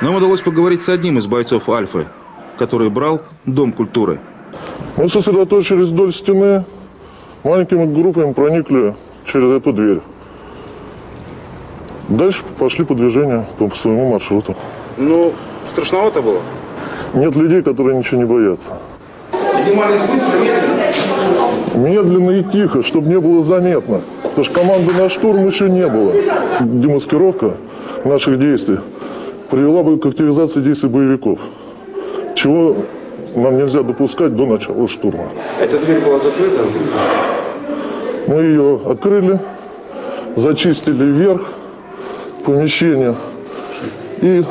Нам удалось поговорить с одним из бойцов «Альфы», который брал Дом культуры. Мы сосредоточились вдоль стены, маленькими группами проникли через эту дверь. Дальше пошли по движению по своему маршруту. Ну, страшновато было? Нет людей, которые ничего не боятся. Поднимались быстро, медленно? Медленно и тихо, чтобы не было заметно. Потому что команды на штурм еще не было. Демаскировка наших действий привела бы к активизации действий боевиков, чего нам нельзя допускать до начала штурма. Эта дверь была закрыта? Мы ее открыли, зачистили вверх помещения и,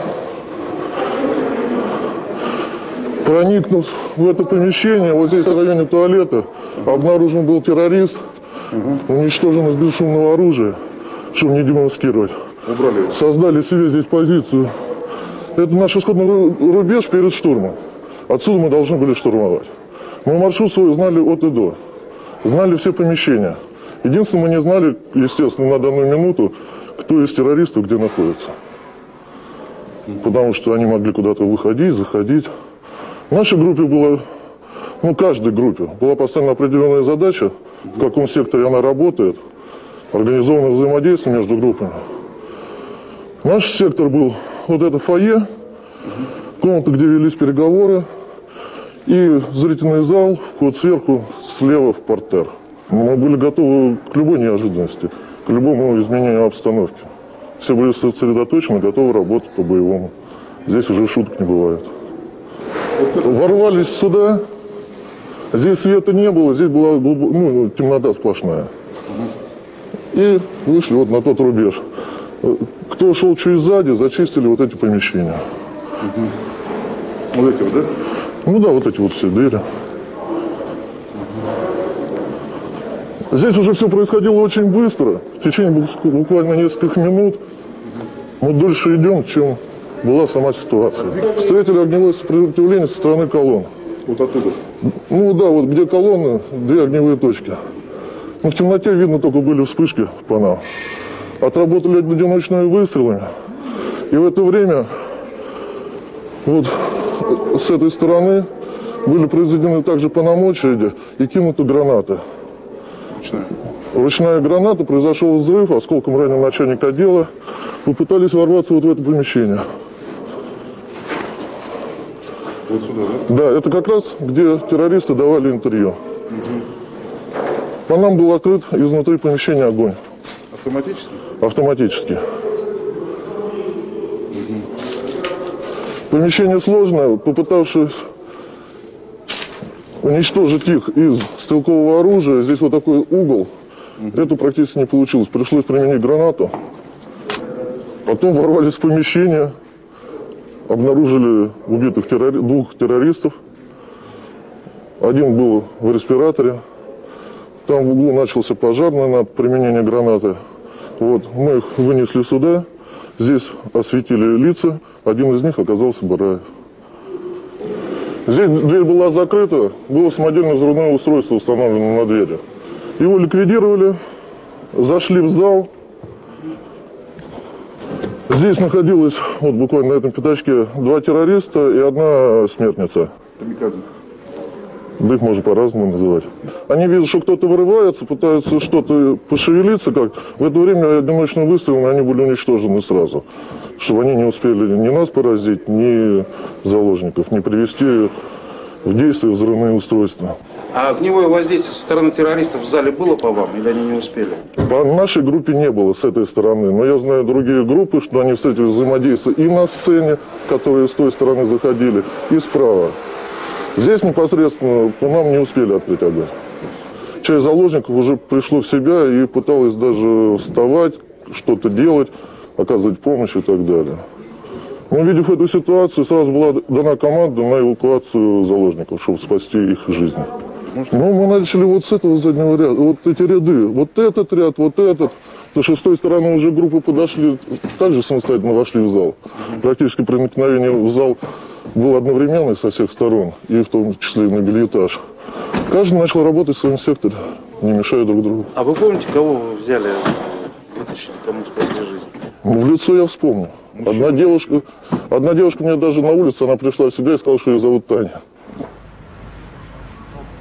проникнув в это помещение, вот здесь в районе туалета, обнаружен был террорист, уничтожен из бесшумного оружия, чтобы не демаскировать. Убрали его. Создали себе здесь позицию. Это наш исходный рубеж перед штурмом. Отсюда мы должны были штурмовать. Мы маршрут свой знали от и до. Знали все помещения. Единственное, мы не знали, естественно, на данную минуту, кто из террористов где находится. Потому что они могли куда-то выходить, заходить. В нашей группе была, каждой группе была поставлена определенная задача, в каком секторе она работает, организованное взаимодействие между группами. Наш сектор был вот это фойе, комната, где велись переговоры, и зрительный зал, вход сверху, слева в партер. Мы были готовы к любой неожиданности, к любому изменению обстановки. Все были сосредоточены, готовы работать по-боевому. Здесь уже шуток не бывает. Ворвались сюда, здесь света не было, здесь была темнота сплошная. И вышли вот на тот рубеж. Кто шел чуть сзади, зачистили вот эти помещения. Вот эти вот, да? Ну да, вот эти вот все двери. Здесь уже все происходило очень быстро. В течение буквально нескольких минут мы дольше идем, чем была сама ситуация. Встретили огневое сопротивление со стороны колонн. Вот оттуда? Ну да, вот где колонны, две огневые точки. Но в темноте видно только были вспышки по нам. Отработали одиночными выстрелами. И в это время вот с этой стороны были произведены также по нам очереди и кинуты гранаты. Ручная граната, произошел взрыв, осколком ранен начальник отдела. Попытались ворваться вот в это помещение. Вот сюда, да? Да, это как раз, где террористы давали интервью. По нам был открыт изнутри помещения огонь. Автоматически? Автоматически. Помещение сложное, попытавшись уничтожить их из стрелкового оружия, здесь вот такой угол, это практически не получилось. Пришлось применить гранату. Потом ворвались в помещение, обнаружили убитых двух террористов. Один был в респираторе. Там в углу начался пожарный на применение гранаты. Вот, мы их вынесли сюда. Здесь осветили лица. Один из них оказался Бараев. Здесь дверь была закрыта. Было самодельное взрывное устройство установлено на двери. Его ликвидировали. Зашли в зал. Здесь находилось, вот буквально на этом пятачке, 2 террориста и 1 смертница. Камикадзе. Да их можно по-разному называть. Они видят, что кто-то вырывается, пытаются что-то пошевелиться как. В это время одиночным выстрелом они были уничтожены сразу. Чтобы они не успели ни нас поразить, ни заложников, не привести в действие взрывные устройства. А огневое воздействие со стороны террористов в зале было по вам или они не успели? По нашей группе не было с этой стороны, но я знаю другие группы, что они встретили взаимодействие и на сцене, которые с той стороны заходили, и справа. Здесь непосредственно по нам не успели открыть огонь. Часть заложников уже пришло в себя и пыталась даже вставать, что-то делать, оказывать помощь и так далее. Но увидев эту ситуацию, сразу была дана команда на эвакуацию заложников, чтобы спасти их жизнь. Ну, мы начали вот с этого заднего ряда, вот эти ряды, вот этот ряд, вот этот. Потому что с той стороны уже группы подошли, также самостоятельно вошли в зал. Практически проникновение в зал было одновременно со всех сторон, и в том числе и на бельэтаж. Каждый начал работать в своем секторе, не мешая друг другу. А вы помните, кого вы взяли, вытащили, кому спасли жизнь? В лицо я вспомнил. Одна девушка мне даже на улице, она пришла в себя и сказала, что ее зовут Таня.